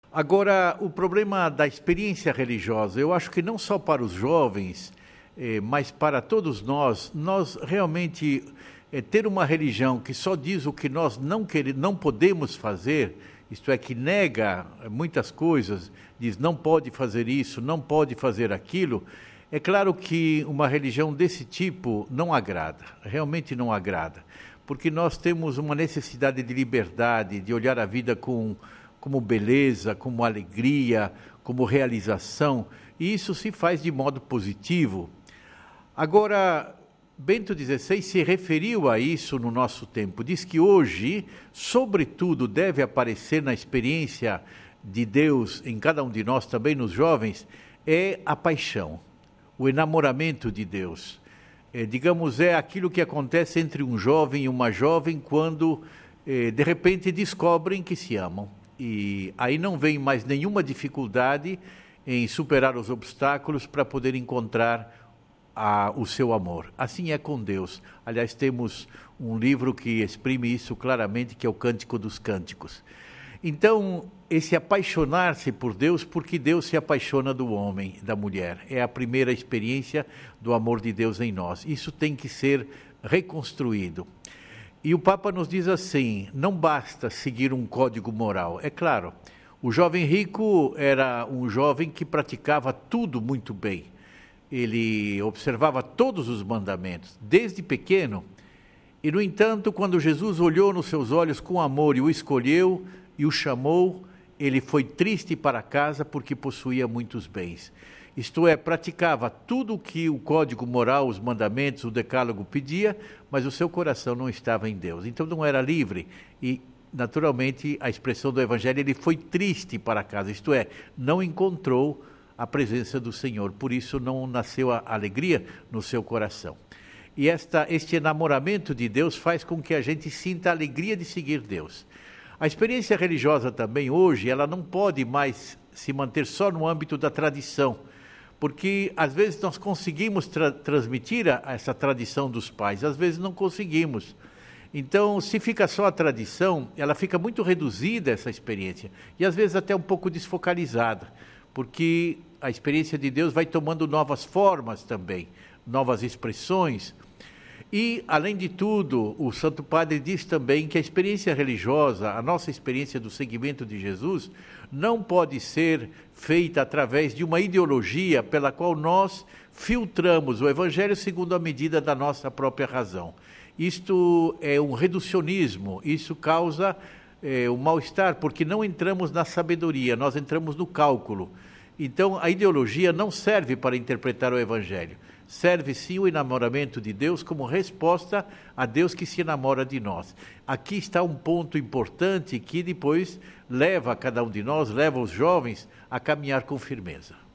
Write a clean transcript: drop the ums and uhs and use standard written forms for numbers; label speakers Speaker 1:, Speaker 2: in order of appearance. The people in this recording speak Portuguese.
Speaker 1: Agora, o problema da experiência religiosa, eu acho que não só para os jovens, mas para todos nós realmente ter uma religião que só diz o que nós não podemos fazer, isto é, que nega muitas coisas, diz não pode fazer isso, não pode fazer aquilo, é claro que uma religião desse tipo não agrada, realmente não agrada, porque nós temos uma necessidade de liberdade, de olhar a vida como beleza, como alegria, como realização, e isso se faz de modo positivo. Agora, Bento XVI se referiu a isso no nosso tempo, diz que hoje, sobretudo, deve aparecer na experiência de Deus em cada um de nós, também nos jovens, é a paixão, o enamoramento de Deus. Digamos, é aquilo que acontece entre um jovem e uma jovem quando, de repente, descobrem que se amam. E aí não vem mais nenhuma dificuldade em superar os obstáculos para poder encontrar o seu amor. Assim é com Deus. Aliás, temos um livro que exprime isso claramente, que é o Cântico dos Cânticos. Então, esse apaixonar-se por Deus, porque Deus se apaixona do homem, da mulher. É a primeira experiência do amor de Deus em nós. Isso tem que ser reconstruído. E o Papa nos diz assim, não basta seguir um código moral. É claro, o jovem rico era um jovem que praticava tudo muito bem. Ele observava todos os mandamentos, desde pequeno. E, no entanto, quando Jesus olhou nos seus olhos com amor e o escolheu e o chamou, ele foi triste para casa porque possuía muitos bens. Isto é, praticava tudo o que o código moral, os mandamentos, o decálogo pedia, mas o seu coração não estava em Deus. Então não era livre e, naturalmente, a expressão do Evangelho, ele foi triste para casa, isto é, não encontrou a presença do Senhor, por isso não nasceu a alegria no seu coração. E este enamoramento de Deus faz com que a gente sinta a alegria de seguir Deus. A experiência religiosa também hoje, ela não pode mais se manter só no âmbito da tradição, porque às vezes nós conseguimos transmitir essa tradição dos pais, às vezes não conseguimos. Então, se fica só a tradição, ela fica muito reduzida, essa experiência, e às vezes até um pouco desfocalizada, porque a experiência de Deus vai tomando novas formas também, novas expressões. E, além de tudo, o Santo Padre diz também que a experiência religiosa, a nossa experiência do seguimento de Jesus, não pode ser feita através de uma ideologia pela qual nós filtramos o Evangelho segundo a medida da nossa própria razão. Isto é um reducionismo, isso causa um mal-estar, porque não entramos na sabedoria, nós entramos no cálculo. Então, a ideologia não serve para interpretar o Evangelho. Serve sim o enamoramento de Deus como resposta a Deus que se enamora de nós. Aqui está um ponto importante que depois leva cada um de nós, leva os jovens a caminhar com firmeza.